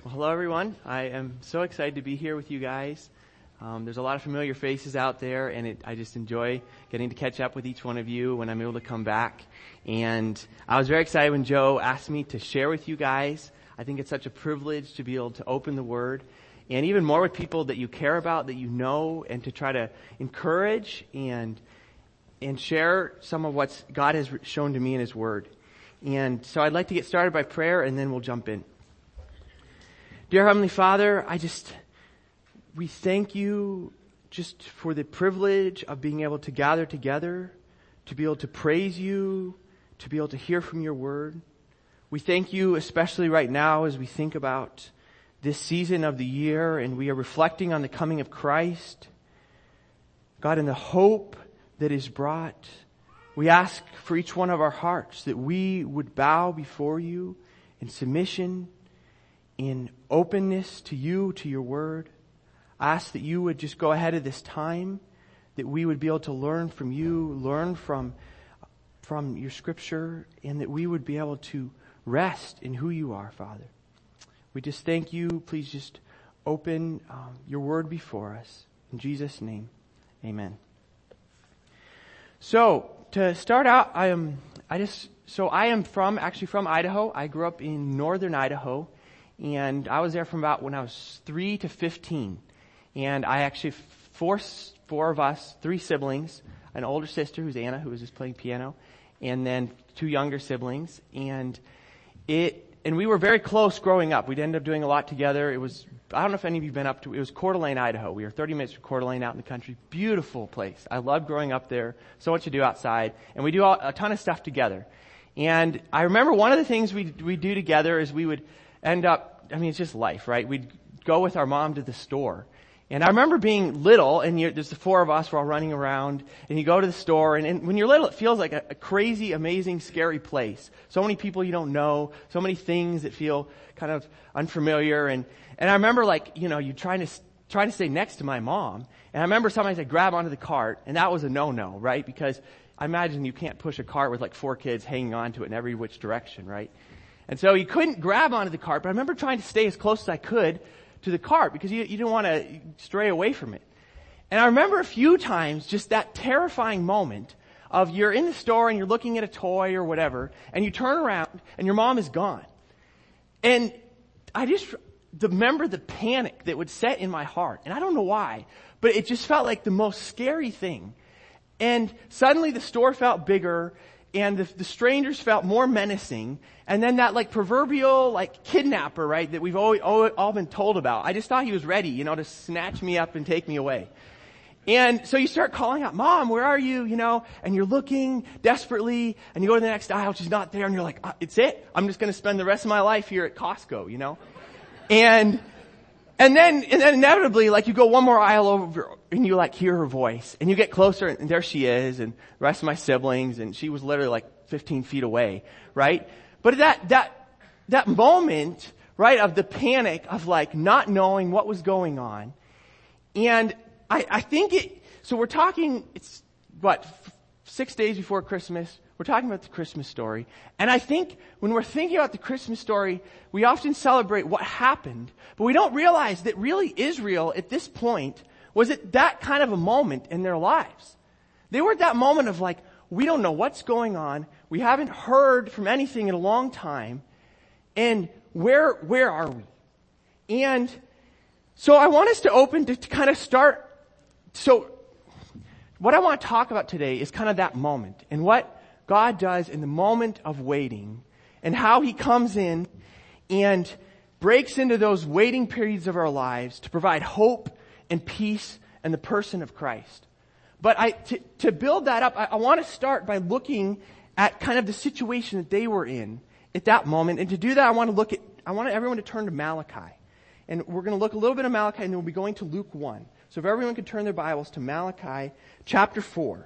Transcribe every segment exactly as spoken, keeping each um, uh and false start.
Well, hello, everyone. I am so excited to be here with you guys. Um, there's a lot of familiar faces out there, and it, I just enjoy getting to catch up with each one of you when I'm able to come back. And I was very excited when Joe asked me to share with you guys. I think it's such a privilege to be able to open the Word, and even more with people that you care about, that you know, and to try to encourage and and share some of what God has shown to me in His Word. And so I'd like to get started by prayer, and then we'll jump in. Dear Heavenly Father, I just, we thank you just for the privilege of being able to gather together, to be able to praise you, to be able to hear from your word. We thank you especially right now as we think about this season of the year and we are reflecting on the coming of Christ. God, in the hope that is brought, we ask for each one of our hearts that we would bow before you in submission, in openness to you, to your word. I ask that you would just go ahead of this time, that we would be able to learn from you, learn from, from your scripture, and that we would be able to rest in who you are, Father. We just thank you. Please just open um, your word before us. In Jesus' name, amen. So, to start out, I am, I just, so I am from, actually from Idaho. I grew up in northern Idaho. And I was there from about when I was three to fifteen. And I actually, four, four of us, three siblings, an older sister who's Anna, who was just playing piano, and then two younger siblings. And it, and we were very close growing up. We'd ended up doing a lot together. It was, I don't know if any of you have been up to, it was Coeur d'Alene, Idaho. We were thirty minutes from Coeur d'Alene out in the country. Beautiful place. I loved growing up there. So much to do outside. And we do all, a ton of stuff together. And I remember one of the things we we do together is we would end up, I mean, it's just life, right? We'd go with our mom to the store. And I remember being little, and you're, there's the four of us, we're all running around, and you go to the store, and, and when you're little, it feels like a, a crazy, amazing, scary place. So many people you don't know, so many things that feel kind of unfamiliar, and, and I remember like, you know, you trying to, trying to stay next to my mom, and I remember somebody said, grab onto the cart, and that was a no-no, right? Because I imagine you can't push a cart with like four kids hanging onto it in every which direction, right? And so you couldn't grab onto the cart, but I remember trying to stay as close as I could to the cart because you, you didn't want to stray away from it. And I remember a few times just that terrifying moment of you're in the store and you're looking at a toy or whatever, and you turn around and your mom is gone. And I just remember the panic that would set in my heart. And I don't know why, but it just felt like the most scary thing. And suddenly the store felt bigger, and the, the strangers felt more menacing. And then that like proverbial like kidnapper, right, that we've all, all, all been told about. I just thought he was ready, you know, to snatch me up and take me away. And so you start calling out, Mom, where are you? You know, and you're looking desperately, and you go to the next aisle, she's not there, and you're like, ah, it's it. I'm just going to spend the rest of my life here at Costco, you know. And And then, and then inevitably, like you go one more aisle over and you like hear her voice and you get closer and there she is and the rest of my siblings and she was literally like fifteen feet away, right? But that, that, that moment, right, of the panic of like not knowing what was going on. And I, I think it, so we're talking, it's what, f- six days before Christmas. We're talking about the Christmas story. And I think when we're thinking about the Christmas story, we often celebrate what happened, but we don't realize that really Israel at this point was at that kind of a moment in their lives. They were at that moment of like, we don't know what's going on. We haven't heard from anything in a long time. And where, where are we? And so I want us to open to, to kind of start. So what I want to talk about today is kind of that moment and what God does in the moment of waiting and how He comes in and breaks into those waiting periods of our lives to provide hope and peace in the person of Christ. But I, to, to build that up, I, I want to start by looking at kind of the situation that they were in at that moment. And to do that, I want to look at, I want everyone to turn to Malachi. And we're going to look a little bit at Malachi and then we'll be going to Luke one. So if everyone could turn their Bibles to Malachi chapter four.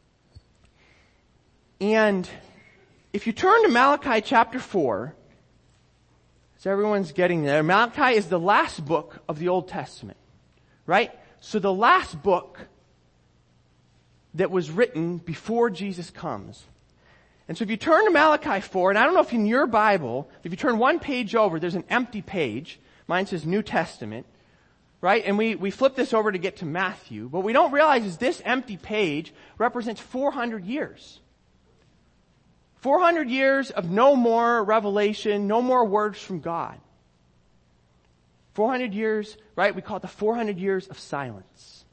And if you turn to Malachi chapter four, so everyone's getting there, Malachi is the last book of the Old Testament, right? So the last book that was written before Jesus comes. And so if you turn to Malachi four, and I don't know if in your Bible, if you turn one page over, there's an empty page, Mine says New Testament, right? And we, we flip this over to get to Matthew. What we don't realize is this empty page represents four hundred years. four hundred years of no more revelation, no more words from God. four hundred years, right? We call it the four hundred years of silence.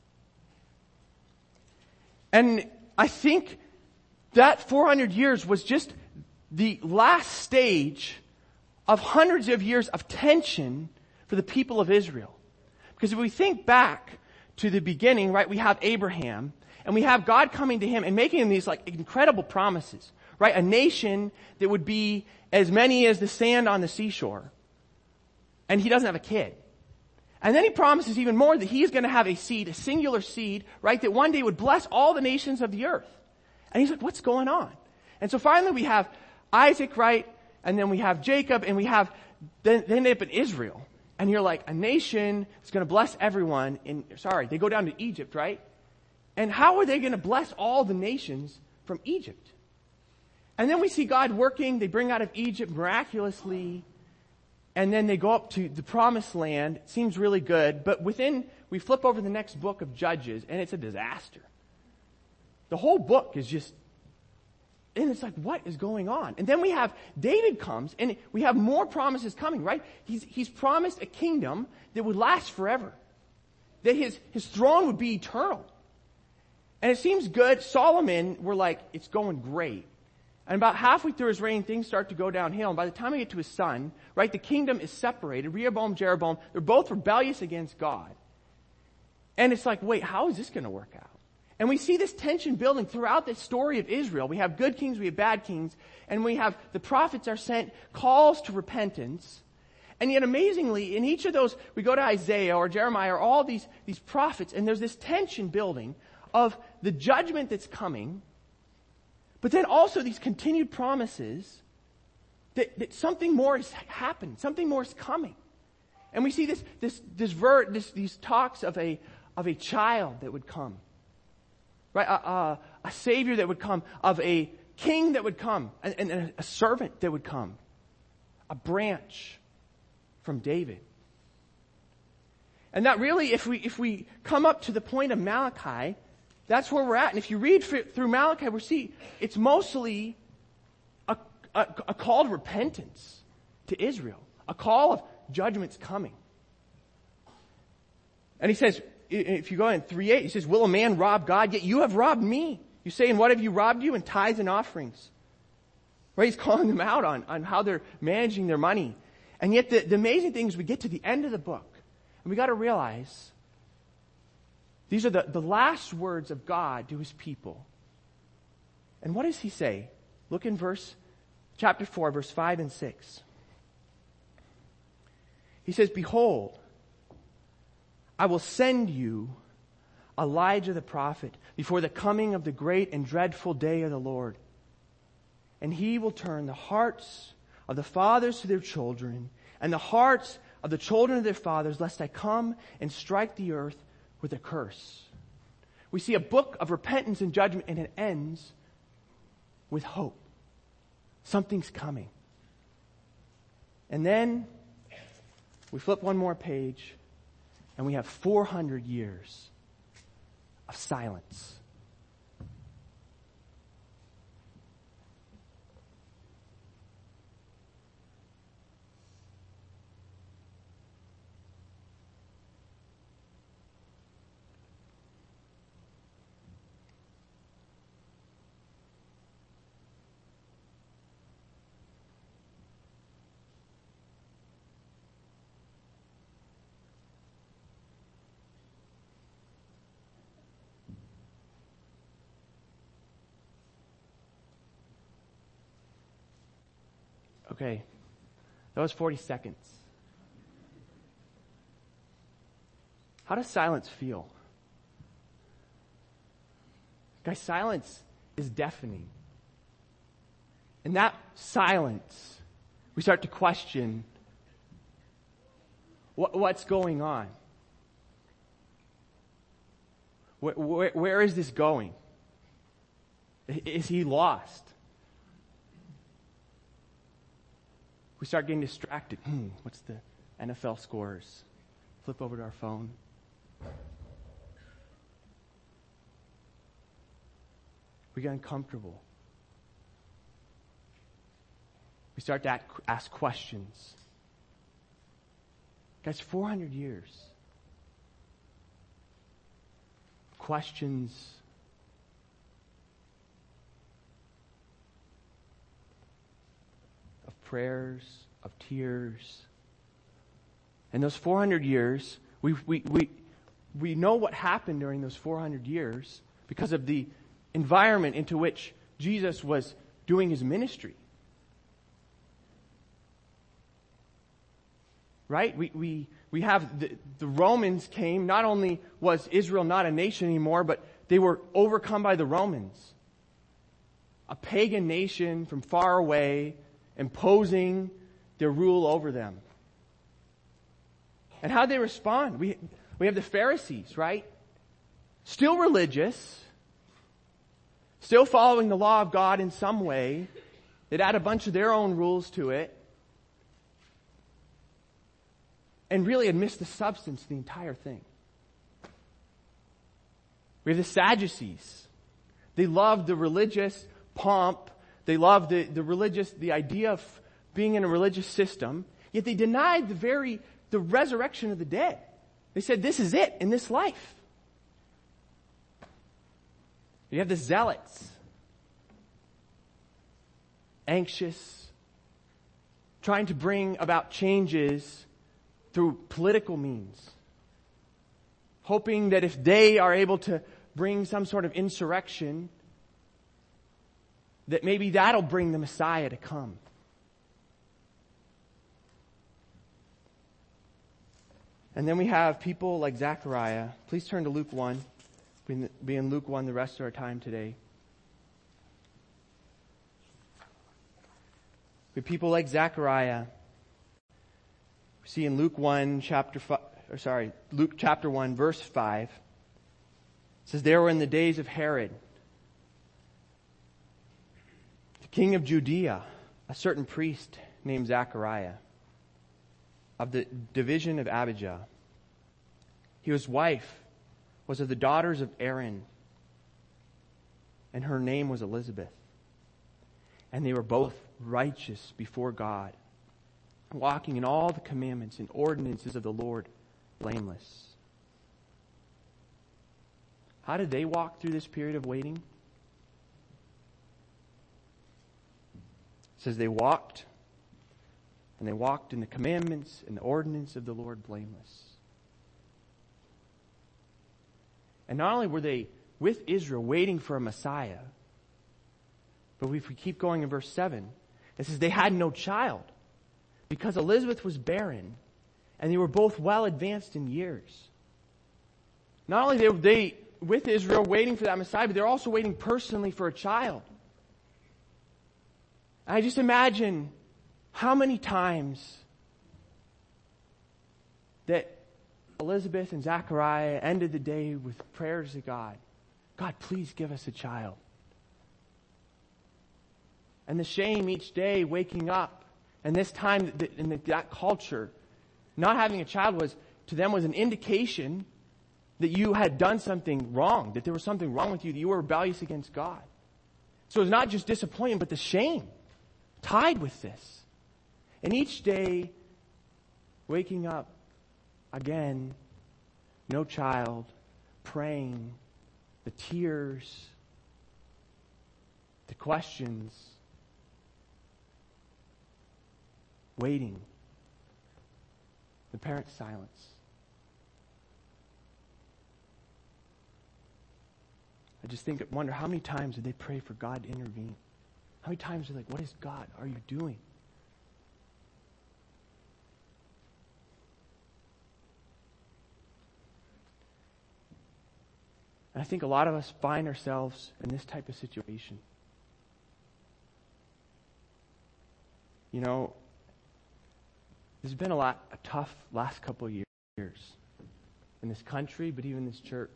And I think that four hundred years was just the last stage of hundreds of years of tension for the people of Israel. Because if we think back to the beginning, right, we have Abraham, and we have God coming to him and making him these like incredible promises, right? A nation that would be as many as the sand on the seashore. And he doesn't have a kid. And then he promises even more that he is going to have a seed, a singular seed, right, that one day would bless all the nations of the earth. And he's like, what's going on? And so finally we have Isaac, right? And then we have Jacob, and we have, then, then they up in Israel. And you're like, a nation is going to bless everyone in, sorry, they go down to Egypt, right? And how are they going to bless all the nations from Egypt? And then we see God working, they bring out of Egypt miraculously, and then they go up to the promised land. It seems really good, but within, we flip over the next book of Judges, and it's a disaster. The whole book is just, and it's like, what is going on? And then we have, David comes, and we have more promises coming, right? He's, he's promised a kingdom that would last forever. That his, his throne would be eternal. And it seems good. Solomon, we're like, it's going great. And about halfway through his reign, things start to go downhill. And by the time we get to his son, right, the kingdom is separated. Rehoboam, Jeroboam, they're both rebellious against God. And it's like, wait, how is this going to work out? And we see this tension building throughout the story of Israel. We have good kings, we have bad kings, and we have the prophets are sent, calls to repentance. And yet amazingly, in each of those, we go to Isaiah or Jeremiah or all these, these prophets, and there's this tension building of the judgment that's coming, but then also these continued promises that, that something more has happened, something more is coming. And we see this, this, this, ver, this these talks of a, of a child that would come. Right, a, a, a savior that would come, of a king that would come, and, and a servant that would come, a branch from David. And that really, if we if we come up to the point of Malachi, that's where we're at. And if you read through Malachi, we see it's mostly a, a, a call to repentance to Israel, a call of judgment's coming. And he says, if you go in three eight, he says, will a man rob God? Yet you have robbed me. You say, and what have you robbed you? In tithes and offerings. Right? He's calling them out on, on how they're managing their money. And yet the, the amazing thing is we get to the end of the book, and we got to realize these are the, the last words of God to his people. And what does he say? Look in verse, chapter four, verse five and six. He says, behold, I will send you Elijah the prophet before the coming of the great and dreadful day of the Lord. And he will turn the hearts of the fathers to their children, and the hearts of the children of their fathers, lest I come and strike the earth with a curse. We see a book of repentance and judgment, and it ends with hope. Something's coming. And then we flip one more page, and we have four hundred years of silence. Okay, that was forty seconds. How does silence feel? Guys, silence is deafening. In that silence, we start to question what, what's going on. Where, where, where is this going? Is he lost? We start getting distracted. Hmm, what's the N F L scores. Flip over to our phone. We get uncomfortable. We start to ask questions. Guys, four hundred years. Questions. Of prayers, of tears. And those four hundred years, we, we, we, we know what happened during those four hundred years because of the environment into which Jesus was doing his ministry. Right? We, we, we have the, the Romans came, not only was Israel not a nation anymore, but they were overcome by the Romans. A pagan nation from far away, imposing their rule over them. And how did they respond? We, we have the Pharisees, right? Still religious, still following the law of God in some way. They'd add a bunch of their own rules to it. And really had missed the substance of the entire thing. We have the Sadducees. They loved the religious pomp. They loved the, the religious, the idea of being in a religious system. Yet they denied the very, the resurrection of the dead. They said, this is it in this life. You have the Zealots. Anxious. Trying to bring about changes through political means. Hoping that if they are able to bring some sort of insurrection, that maybe that'll bring the Messiah to come. And then we have people like Zechariah. Please turn to Luke one. We'll be in Luke one the rest of our time today. We have people like Zechariah. We see in Luke one, chapter five, or sorry, Luke chapter one, verse five. It says, there were in the days of Herod, the king of Judea, a certain priest named Zechariah, of the division of Abijah. His wife was of the daughters of Aaron, and her name was Elizabeth. And they were both righteous before God, walking in all the commandments and ordinances of the Lord, blameless. How did they walk through this period of waiting? It says they walked, and they walked in the commandments and the ordinance of the Lord, blameless. And not only were they with Israel waiting for a Messiah, but if we keep going in verse seven, it says they had no child, because Elizabeth was barren, and they were both well advanced in years. Not only were they with Israel waiting for that Messiah, but they're also waiting personally for a child. And I just imagine how many times that Elizabeth and Zechariah ended the day with prayers to God. God, please give us a child. And the shame each day waking up. And this time, in that culture, not having a child was, to them, was an indication that you had done something wrong, that there was something wrong with you, that you were rebellious against God. So it's not just disappointment, but the shame tied with this. And each day, waking up again, no child, praying, the tears, the questions, waiting, the parents' silence. I just think, wonder how many times did they pray for God to intervene? How many times are they like, what is God, are you doing? And I think a lot of us find ourselves in this type of situation. You know, there's been a lot, a tough last couple of years in this country, but even this church.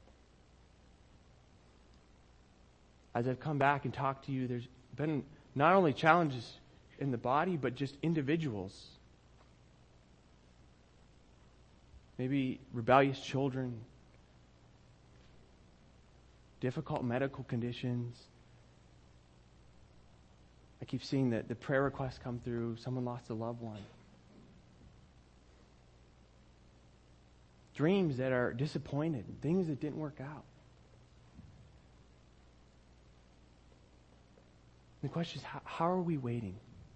As I've come back and talked to you, there's been not only challenges in the body, but just individuals maybe rebellious children, difficult medical conditions. I keep seeing that the prayer requests come through. Someone lost a loved one. Dreams that are disappointed, things that didn't work out. And the question is, how, how are we waiting?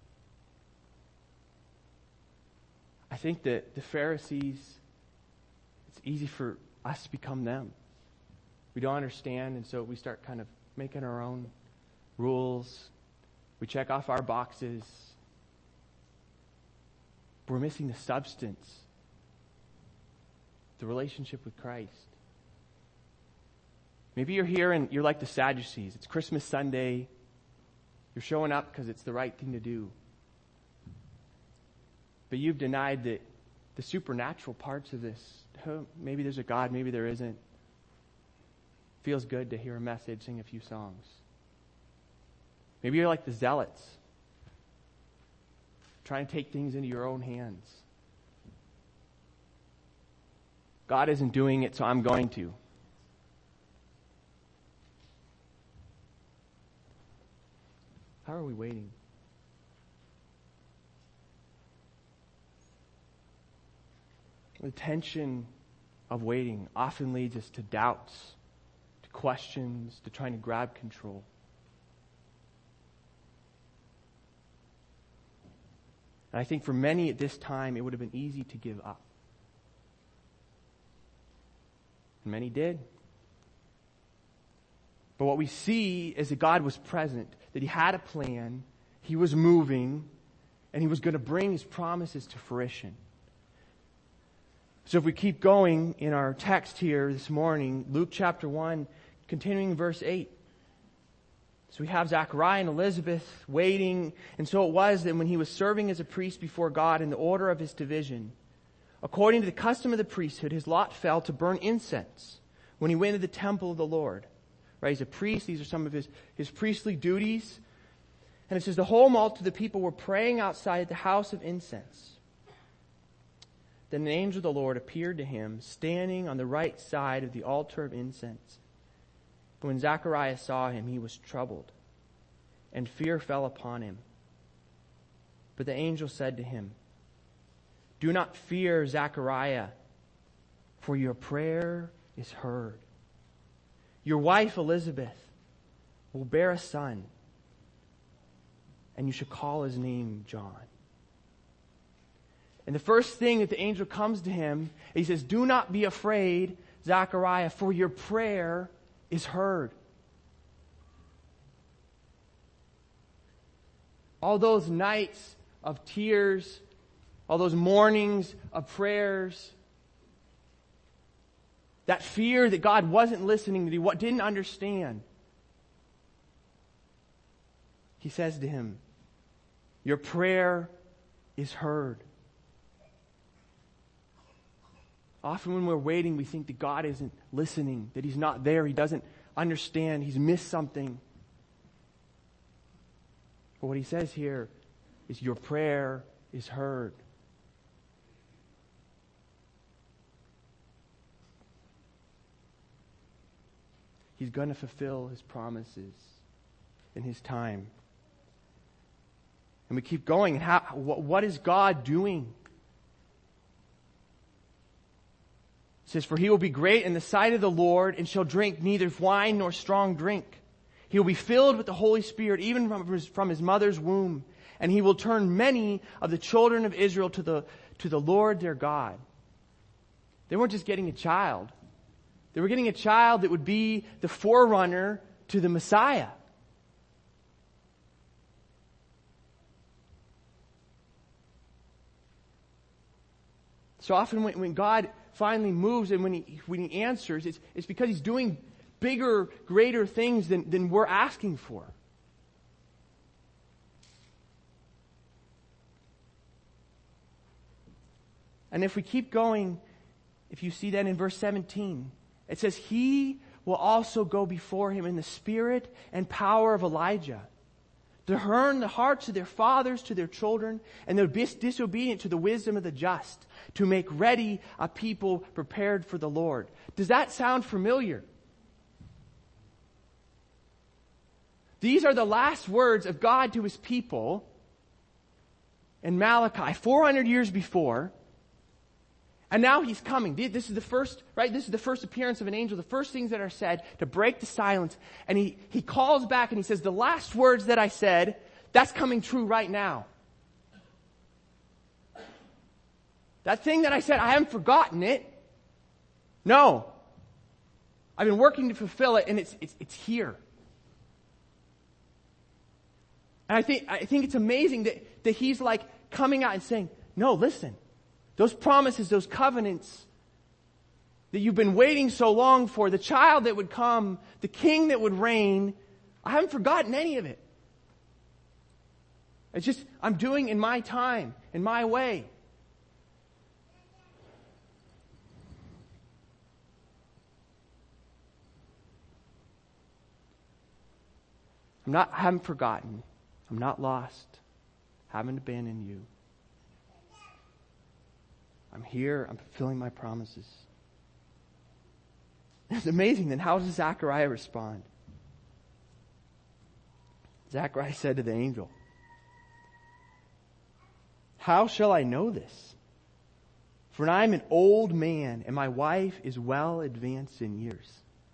I think that the Pharisees, it's easy for us to become them. We don't understand, and so we start kind of making our own rules. We check off our boxes. But we're missing the substance, the relationship with Christ. Maybe you're here and you're like the Sadducees. It's Christmas Sunday. You're showing up because it's the right thing to do. But you've denied that the supernatural parts of this. Oh, maybe there's a God, maybe there isn't. Feels good to hear a message, sing a few songs. Maybe you're like the Zealots, trying to take things into your own hands. God isn't doing it, so I'm going to. How are we waiting? The tension of waiting often leads us to doubts, to questions, to trying to grab control. And I think for many at this time, it would have been easy to give up. And many did. But what we see is that God was present, that He had a plan, He was moving, and He was going to bring His promises to fruition. So if we keep going in our text here this morning, Luke chapter one, continuing verse eight. So we have Zachariah and Elizabeth waiting. And so it was that when he was serving as a priest before God in the order of his division, according to the custom of the priesthood, his lot fell to burn incense when he went into the temple of the Lord. Right? He's a priest. These are some of his, his priestly duties. And it says the whole multitude of the people were praying outside the house of incense. Then an angel of the Lord appeared to him, standing on the right side of the altar of incense. And when Zacharias saw him, he was troubled, and fear fell upon him. But the angel said to him, "Do not fear, Zachariah, for your prayer is heard. Your wife Elizabeth will bear a son, and you shall call his name John." And the first thing that the angel comes to him, he says, "Do not be afraid, Zachariah, for your prayer is heard." All those nights of tears, all those mornings of prayers, that fear that God wasn't listening, that He didn't understand. He says to him, "Your prayer is heard." Often when we're waiting, we think that God isn't listening, that He's not there, He doesn't understand, He's missed something. But what He says here is your prayer is heard. He's going to fulfill His promises in His time. And we keep going. How, what, what is God doing? It says, "For he will be great in the sight of the Lord, and shall drink neither wine nor strong drink. He will be filled with the Holy Spirit, even from his, from his mother's womb. And he will turn many of the children of Israel to the, to the Lord their God." They weren't just getting a child. They were getting a child that would be the forerunner to the Messiah. So often when, when God finally moves and when he, when he answers, it's, it's because He's doing bigger, greater things than, than we're asking for. And if we keep going, if you see that in verse seventeen, it says, "He will also go before him in the spirit and power of Elijah, to turn the hearts of their fathers to their children, and they're dis- disobedient to the wisdom of the just, to make ready a people prepared for the Lord. Does that sound familiar? These are the last words of God to His people in Malachi, four hundred years before. And now He's coming. This is the first, right? This is the first appearance of an angel. The first things that are said to break the silence. And he, he calls back and he says, the last words that I said, that's coming true right now. That thing that I said, I haven't forgotten it. No. I've been working to fulfill it, and it's, it's, it's here. And I think, I think it's amazing that, that He's like coming out and saying, no, listen. Those promises, those covenants that you've been waiting so long for, the child that would come, the king that would reign, I haven't forgotten any of it. It's just, I'm doing in my time, in my way. I'm not, I haven't forgotten. I'm not lost. Haven't abandoned you. I'm here. I'm fulfilling my promises. It's amazing. Then how does Zechariah respond? Zechariah said to the angel, how shall I know this? For I am an old man, and my wife is well advanced in years.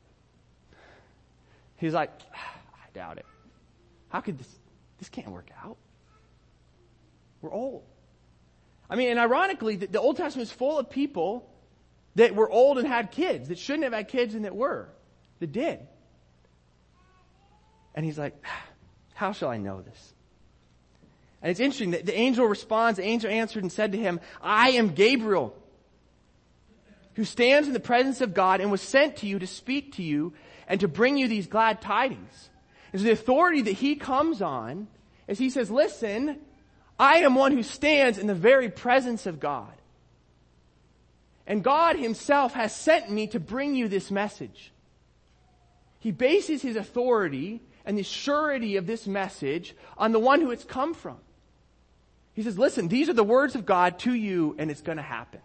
He's like, I doubt it. How could this, this can't work out? We're old. I mean, and ironically, the, the Old Testament is full of people that were old and had kids, that shouldn't have had kids and that were, that did. And he's like, how shall I know this? And it's interesting that the angel responds, the angel answered and said to him, I am Gabriel, who stands in the presence of God and was sent to you to speak to you and to bring you these glad tidings. And so the authority that he comes on is he says, listen, I am one who stands in the very presence of God. And God Himself has sent me to bring you this message. He bases His authority and the surety of this message on the one who it's come from. He says, listen, these are the words of God to you, and it's going to happen.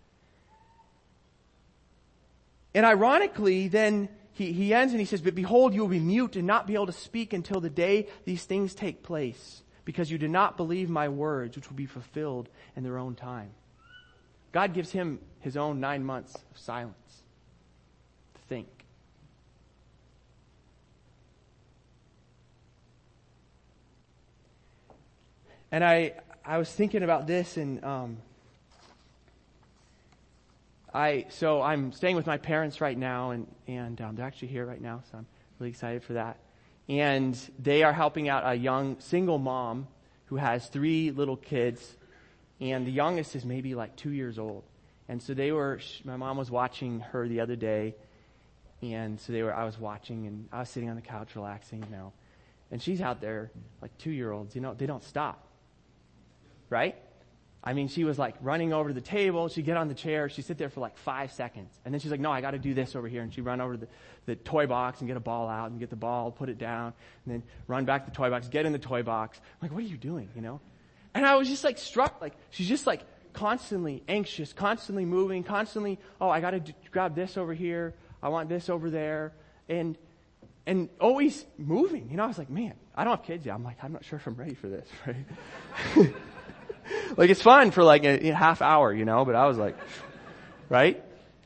And ironically, then he, he ends and he says, but behold, you will be mute and not be able to speak until the day these things take place, because you did not believe my words, which will be fulfilled in their own time. God gives him his own nine months of silence to think. And I, I was thinking about this, and um, I so I'm staying with my parents right now, and and um, they're actually here right now, so I'm really excited for that. And they are helping out a young single mom who has three little kids, and the youngest is maybe like two years old. And so they were, my mom was watching her the other day, and so they were, I was watching, and I was sitting on the couch relaxing, you know, and she's out there like two-year-olds, you know, they don't stop, right? I mean, she was like running over to the table. She'd get on the chair. She'd sit there for like five seconds. And then she's like, no, I got to do this over here. And she'd run over to the, the toy box and get a ball out and get the ball, put it down, and then run back to the toy box, get in the toy box. I'm like, what are you doing, you know? And I was just like struck, like, she's just like constantly anxious, constantly moving, constantly, oh, I got to d- grab this over here. I want this over there. And, and always moving. You know, I was like, man, I don't have kids yet. I'm like, I'm not sure if I'm ready for this, right? Like, it's fun for like a, a half hour, you know, but I was like, right?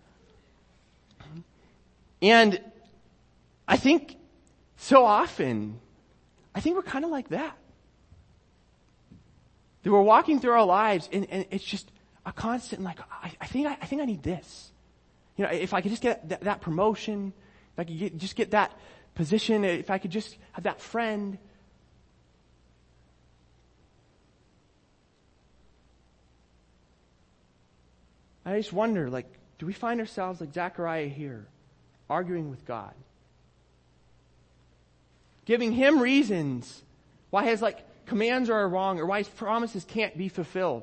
And I think so often, I think we're kind of like that. That we're walking through our lives and, and it's just a constant like, I, I think I, I think I need this. You know, if I could just get that, that promotion, if I could get, just get that position, if I could just have that friend. I just wonder, like, do we find ourselves like Zechariah here, arguing with God? Giving Him reasons why His, like, commands are wrong or why His promises can't be fulfilled.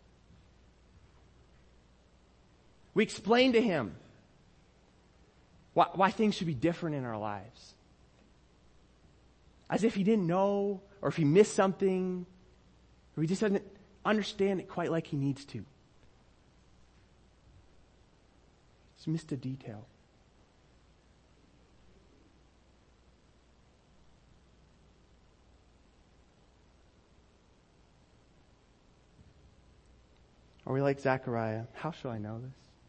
We explain to Him why, why things should be different in our lives. As if he didn't know, or if he missed something, or he just doesn't understand it quite like he needs to. He's missed a detail. Are we like Zechariah? How shall I know this?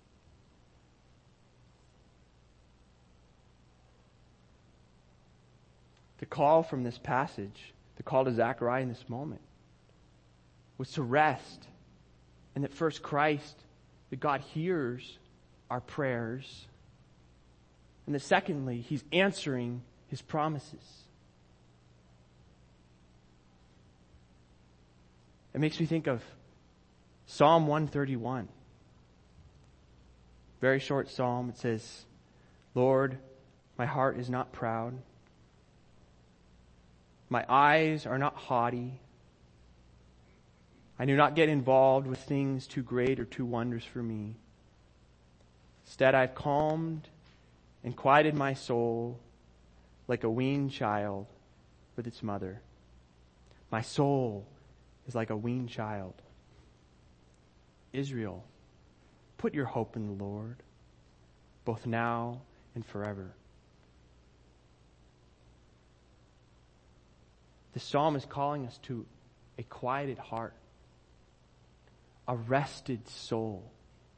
The call from this passage, the call to Zechariah in this moment, was to rest, and that first Christ, that God hears our prayers, and that secondly, He's answering His promises. It makes me think of Psalm one thirty-one. Very short psalm. It says, Lord, my heart is not proud. My eyes are not haughty. I do not get involved with things too great or too wondrous for me. Instead, I've calmed and quieted my soul like a weaned child with its mother. My soul is like a weaned child. Israel, put your hope in the Lord, both now and forever. The psalm is calling us to a quieted heart, a rested soul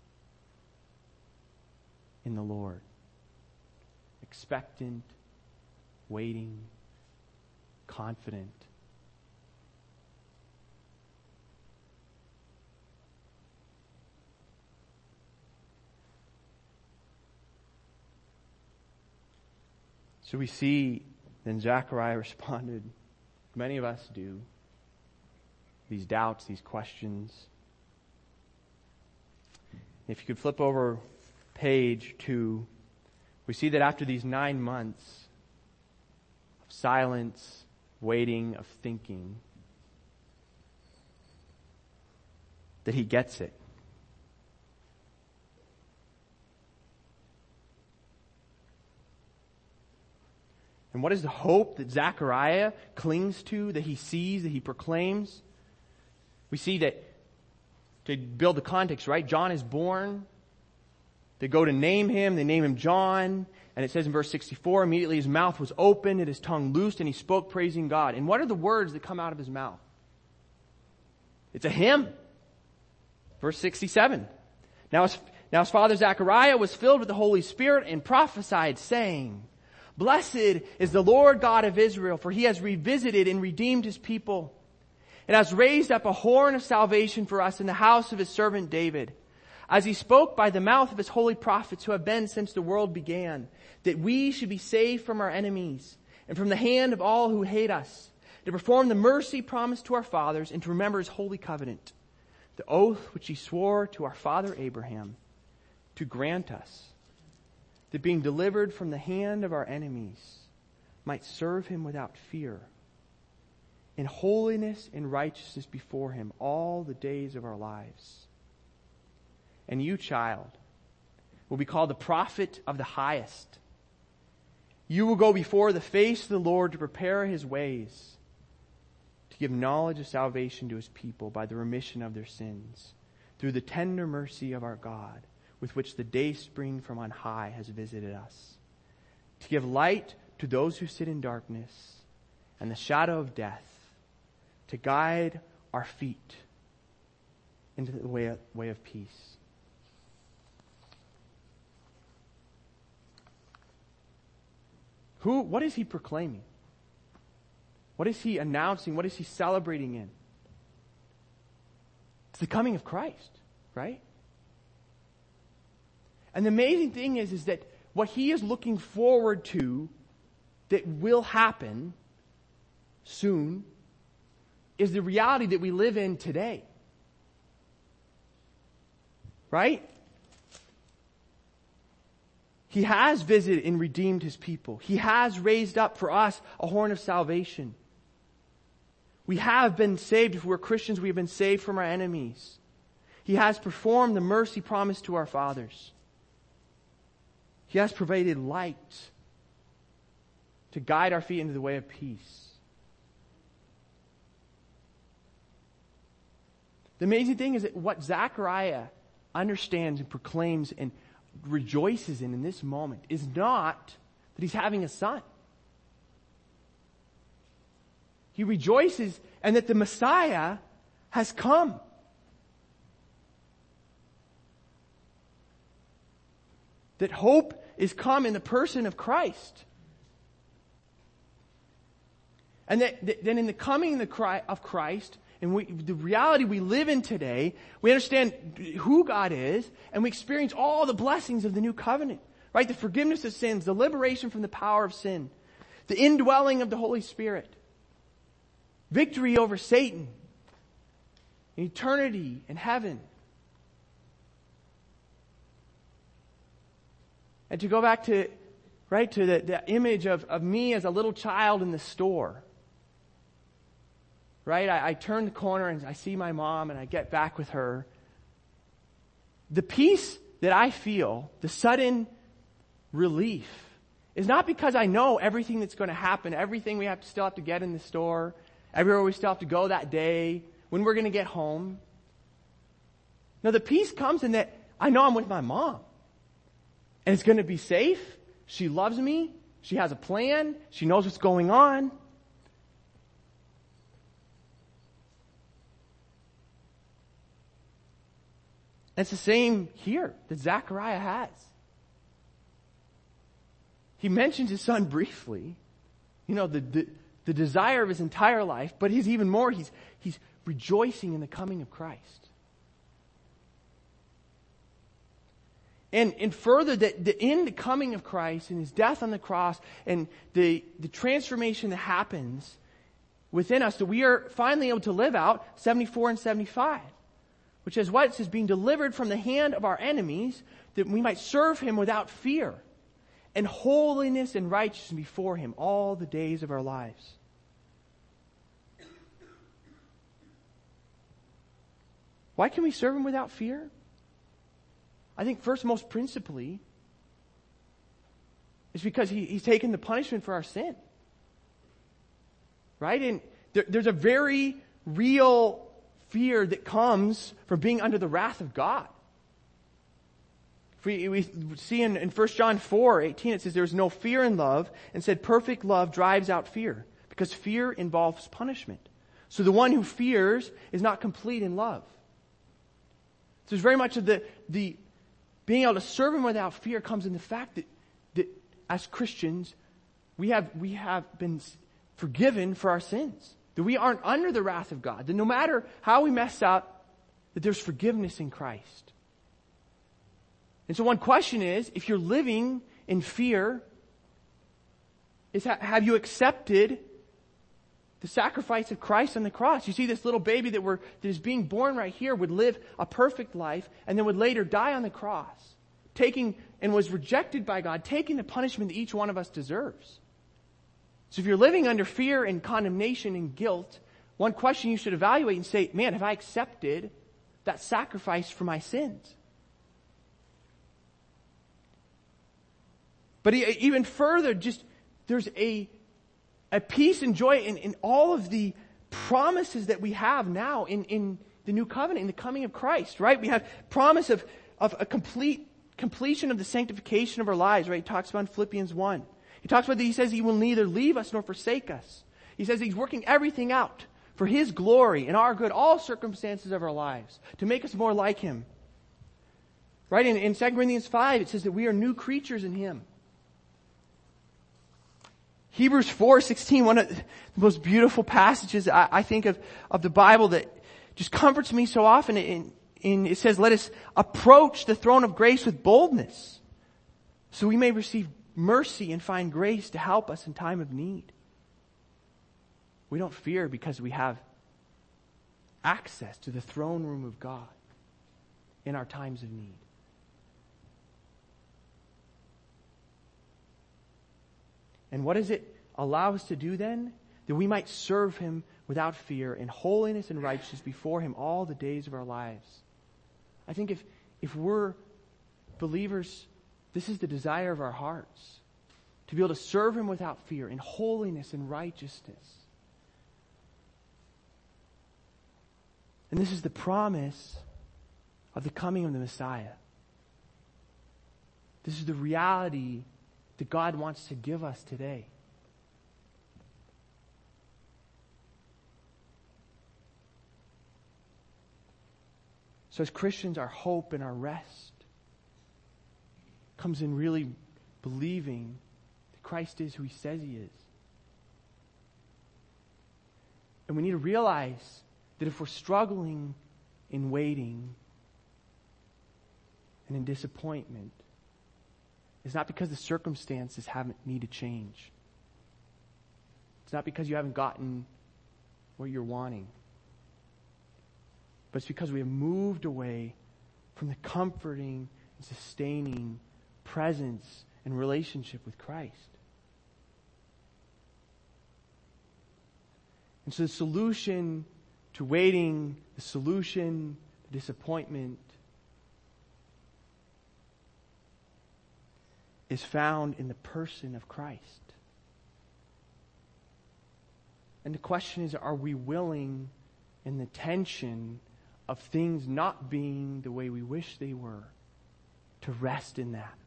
in the Lord, expectant, waiting, confident. So we see then Zechariah responded, many of us do, these doubts, these questions. If you could flip over page two, we see that after these nine months of silence, waiting, of thinking, that he gets it. And what is the hope that Zechariah clings to, that he sees, that he proclaims? We see that, to build the context, right? John is born. They go to name him. They name him John. And it says in verse sixty-four, immediately his mouth was opened and his tongue loosed and he spoke praising God. And what are the words that come out of his mouth? It's a hymn. Verse sixty-seven. Now his, now his father Zechariah was filled with the Holy Spirit and prophesied, saying, Blessed is the Lord God of Israel, for he has revisited and redeemed his people, and has raised up a horn of salvation for us in the house of his servant David, as he spoke by the mouth of his holy prophets who have been since the world began, that we should be saved from our enemies and from the hand of all who hate us, to perform the mercy promised to our fathers and to remember his holy covenant, the oath which he swore to our father Abraham, to grant us that being delivered from the hand of our enemies might serve him without fear, in holiness and righteousness before him all the days of our lives. And you, child, will be called the prophet of the highest. You will go before the face of the Lord to prepare his ways, to give knowledge of salvation to his people by the remission of their sins, through the tender mercy of our God, with which the day spring from on high has visited us, to give light to those who sit in darkness and the shadow of death, to guide our feet into the way of, way of peace. Who, what is he proclaiming? What is he announcing? What is he celebrating in? It's the coming of Christ, right? And the amazing thing is, is that what he is looking forward to that will happen soon is the reality that we live in today. Right? He has visited and redeemed his people. He has raised up for us a horn of salvation. We have been saved. If we're Christians, we have been saved from our enemies. He has performed the mercy promised to our fathers. He has provided light to guide our feet into the way of peace. The amazing thing is that what Zechariah understands and proclaims and rejoices in in this moment is not that he's having a son. He rejoices and that the Messiah has come. That hope is come in the person of Christ. And that, that then in the coming of Christ, and we, the reality we live in today, we understand who God is, and we experience all the blessings of the new covenant. Right? The forgiveness of sins, the liberation from the power of sin, the indwelling of the Holy Spirit, victory over Satan, eternity in heaven. And to go back to, right, to the, the image of, of me as a little child in the store. Right? I, I turn the corner and I see my mom and I get back with her. The peace that I feel, the sudden relief, is not because I know everything that's going to happen, everything we have to still have to get in the store, everywhere we still have to go that day, when we're going to get home. No, the peace comes in that I know I'm with my mom. And it's going to be safe. She loves me. She has a plan. She knows what's going on. It's the same here that Zechariah has. He mentions his son briefly. You know, the, the, the desire of his entire life, but he's even more, he's, he's rejoicing in the coming of Christ. And, and further, that the, in the coming of Christ and his death on the cross and the, the transformation that happens within us, that we are finally able to live out seventy-four and seventy-five. Which is what? It says, being delivered from the hand of our enemies, that we might serve him without fear, and holiness and righteousness before him all the days of our lives. Why can we serve him without fear? I think first, most principally, is because he, he's taken the punishment for our sin. Right? And there, there's a very real fear that comes from being under the wrath of God. We, we see in, in First John four eighteen, it says, there is no fear in love, and said perfect love drives out fear, because fear involves punishment. So the one who fears is not complete in love. So there's very much of the, the being able to serve him without fear comes in the fact that, that as Christians, we have, we have been forgiven for our sins. That we aren't under the wrath of God. That no matter how we mess up, that there's forgiveness in Christ. And so one question is, if you're living in fear, is ha- have you accepted the sacrifice of Christ on the cross? You see, this little baby that, we're, that is being born right here would live a perfect life and then would later die on the cross, taking and was rejected by God, taking the punishment that each one of us deserves. So if you're living under fear and condemnation and guilt, one question you should evaluate and say, man, have I accepted that sacrifice for my sins? But even further, just there's a, a peace and joy in, in all of the promises that we have now in, in the new covenant, in the coming of Christ, right? We have promise of, of a complete completion of the sanctification of our lives, right? He talks about in Philippians one. He talks about that he says he will neither leave us nor forsake us. He says he's working everything out for his glory and our good, all circumstances of our lives, to make us more like him. Right? In, in Second Corinthians five, it says that we are new creatures in him. Hebrews four sixteen, one of the most beautiful passages I, I think of, of the Bible that just comforts me so often. In, in, it says, let us approach the throne of grace with boldness, so we may receive mercy and find grace to help us in time of need. We don't fear because we have access to the throne room of God in our times of need. And what does it allow us to do then? That we might serve him without fear in holiness and righteousness before him all the days of our lives. I think if, if we're believers, this is the desire of our hearts, to be able to serve him without fear in holiness and righteousness. And this is the promise of the coming of the Messiah. This is the reality that God wants to give us today. So as Christians, our hope and our rest comes in really believing that Christ is who He says He is. And we need to realize that if we're struggling in waiting and in disappointment, it's not because the circumstances haven't need to change. It's not because you haven't gotten what you're wanting. But it's because we have moved away from the comforting and sustaining presence and relationship with Christ. And so the solution to waiting, the solution to disappointment is found in the person of Christ. And the question is, are we willing in the tension of things not being the way we wish they were to rest in that?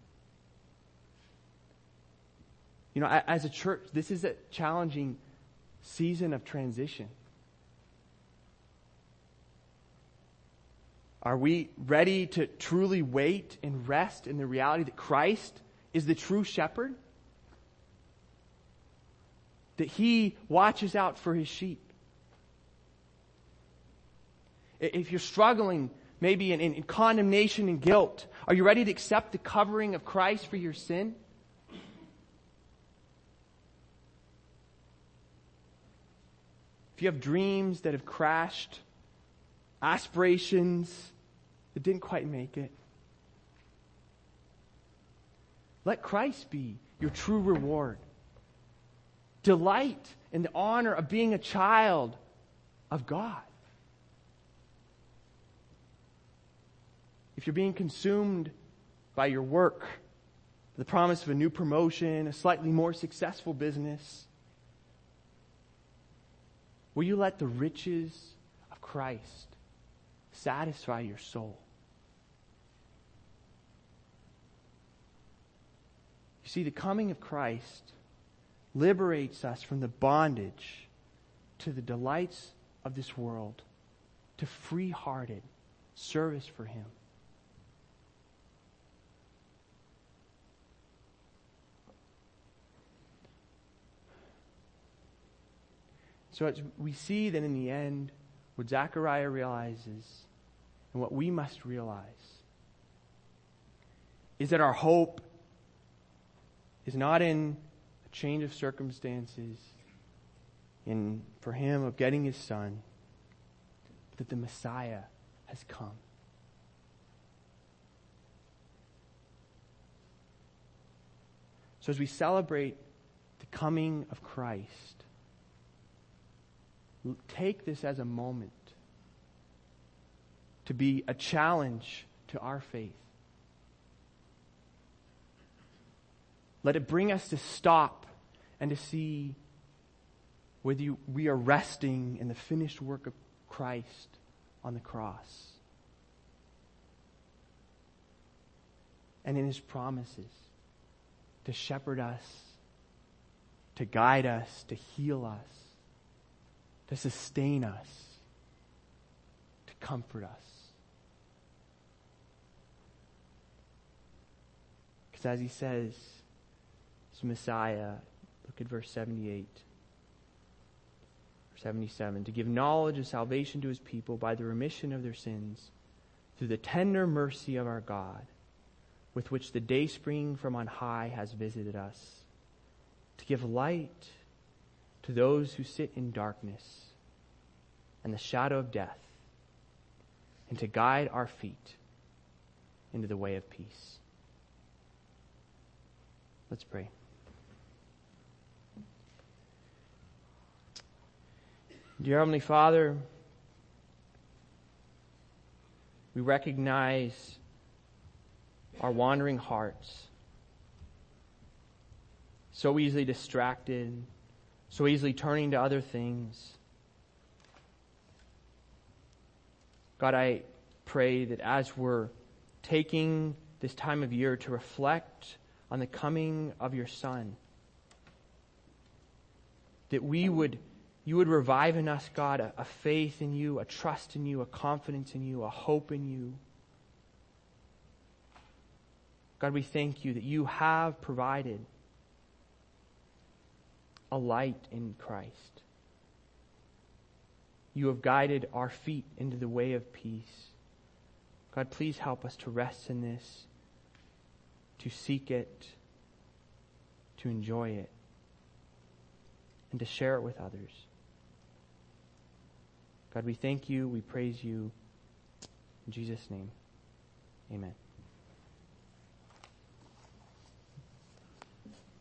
You know, as a church, this is a challenging season of transition. Are we ready to truly wait and rest in the reality that Christ is the true shepherd? That He watches out for His sheep? If you're struggling maybe in, in, in condemnation and guilt, are you ready to accept the covering of Christ for your sin? If you have dreams that have crashed, aspirations that didn't quite make it, let Christ be your true reward. Delight in the honor of being a child of God. If you're being consumed by your work, the promise of a new promotion, a slightly more successful business, will you let the riches of Christ satisfy your soul? You see, the coming of Christ liberates us from the bondage to the delights of this world, to free-hearted service for Him. So as we see that in the end, what Zechariah realizes and what we must realize is that our hope is not in a change of circumstances, in for Him of getting His Son, but that the Messiah has come. So as we celebrate the coming of Christ, take this as a moment to be a challenge to our faith. Let it bring us to stop and to see whether you, we are resting in the finished work of Christ on the cross and in His promises to shepherd us, to guide us, to heal us, to sustain us, to comfort us. Because as He says, this Messiah, look at verse seventy-eight, or seventy-seven, to give knowledge of salvation to His people by the remission of their sins through the tender mercy of our God, with which the dayspring from on high has visited us, to give light to those who sit in darkness and the shadow of death, and to guide our feet into the way of peace. Let's pray. Dear Heavenly Father, we recognize our wandering hearts, so easily distracted, so easily turning to other things. God, I pray that as we're taking this time of year to reflect on the coming of your Son, that we would, you would revive in us, God, a, a faith in you, a trust in you, a confidence in you, a hope in you. God, we thank you that you have provided a light in Christ. You have guided our feet into the way of peace. God, please help us to rest in this, to seek it, to enjoy it, and to share it with others. God, we thank you, we praise you. In Jesus' name, amen.